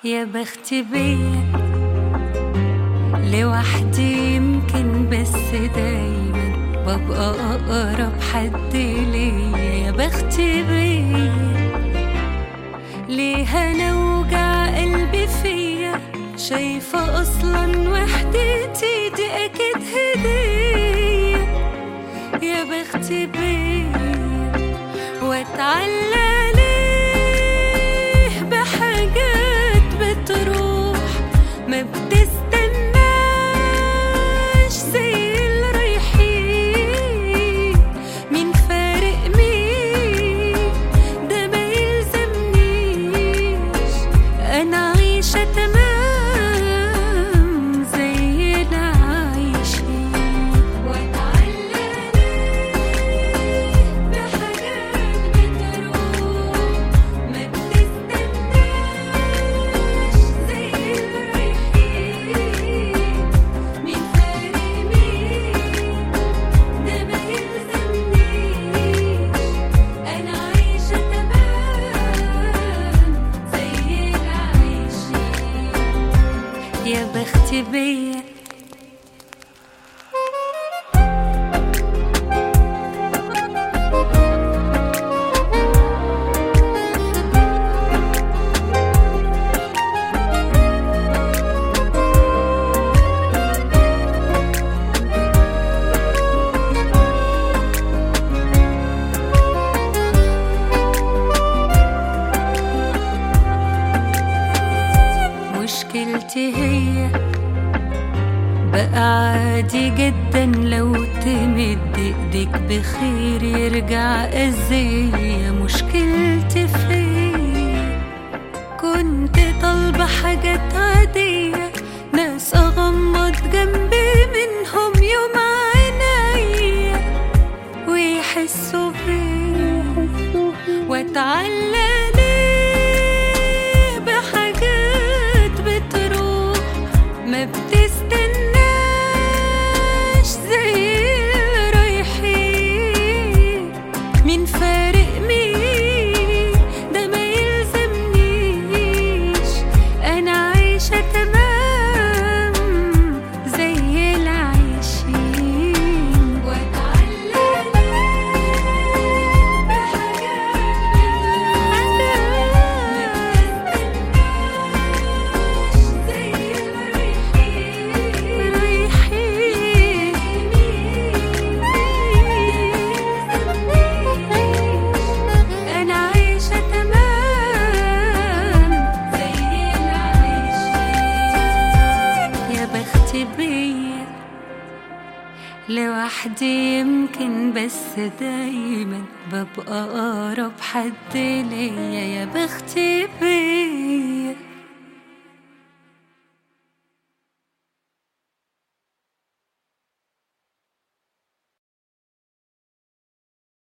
يا بختي بيا لوحدي يمكن، بس دايما ببقى أقرب حد ليا. يا بختي بيا ليه أنا وجع قلبي فيا، شايفة أصلا وحدتي دي أكيد هدية. يا بختي بيا واتعلى ليه بحاجات بتروح ما بتستناش زي الرايحين. مين فارق مين ده ما يلزمنيش، أنا عايشة تمام زي العايشين. واتعلى ليه بحاجات بتروح ما بتستناش زي الرايحين. مين فارق مين ده ما يلزمنيش، أنا عايشة تمام زي العايشين. يا بختي بيا مشكلتي هي بقى عادي جدا لو تمد ايديك بخير يرجع أذية. مشكلتي فيا كنت طالبة حاجات عادية، ناس أغمض جنبي منهم يوم عينيا ويحسوا بيا. واتعلى ليه بحاجات بتروح ما بتستناش زي الرايحين. مين فارق مين ده ما يلزمنيش، أنا عايشة تمام زي العايشين. واتعلى ليه بحاجات بتروح ما بتستناش زي أنا عايشة تمام زي العايشين. يا بختي بيا لوحدي يمكن، بس دايما ببقى أقرب حد ليا. يا بختي بيا